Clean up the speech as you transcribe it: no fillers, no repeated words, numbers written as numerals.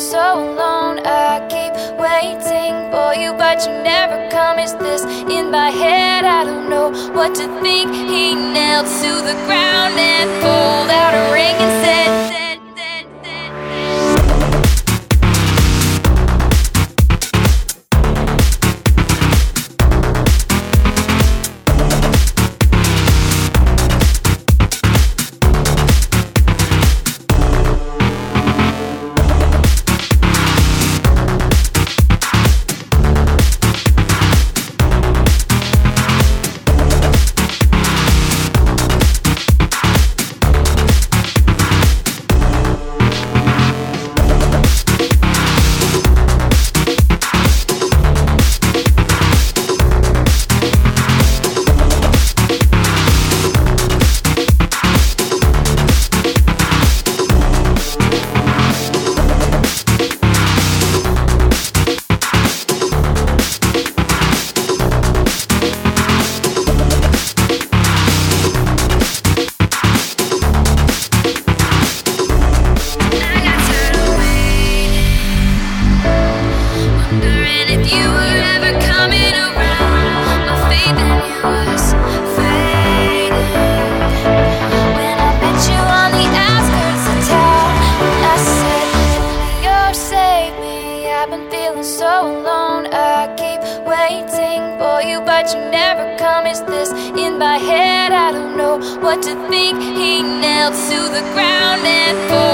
so alone. I keep waiting for you, but you never come. Is this in my head? I don't know what to think. He knelt to the ground and pulled out a ring and said, so alone. I keep waiting for you, but you never come. Is this in my head? I don't know what to think. He knelt to the ground and